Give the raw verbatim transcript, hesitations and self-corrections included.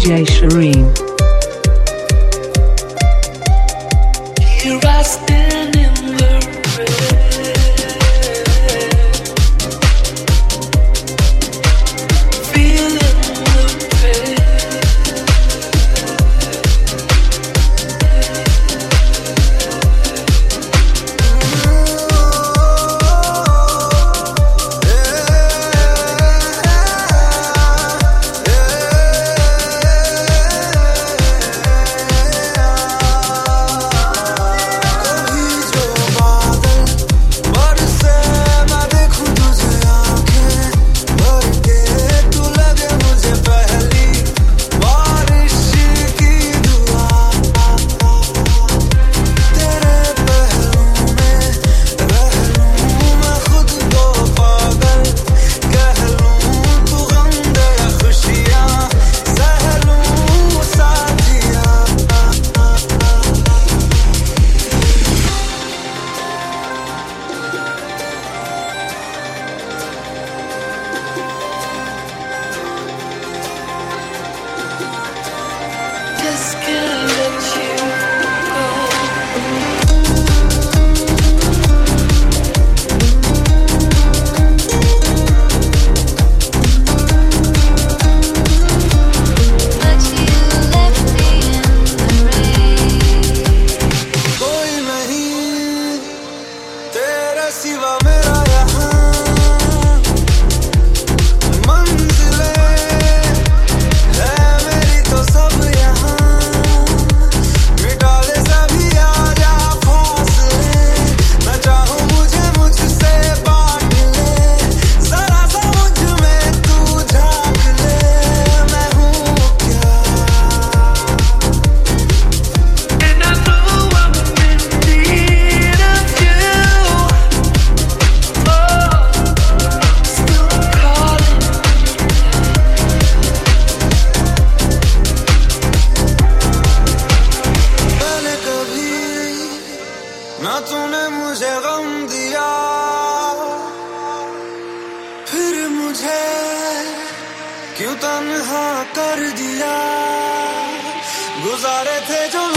J Shireen. Here I stand in the rain, feeling the pain. Just can't let you go. But you left me in the rain. कोई नहीं तेरे सिवा मेरा यहाँ मंजिलें है मेरी तो सब यहाँ मिटा ले सभी आजा फासले मैं चाहूँ मुझे मुझसे बांट ले जरा सा मुझ में तू झाँक ले मैं हूँ क्या And I know I'm in need of you. Oh, still calling. पहले कभी ना तूने मुझे गम दिया फिर मुझे क्यों तन्हा कर दिया गुजारे थे जो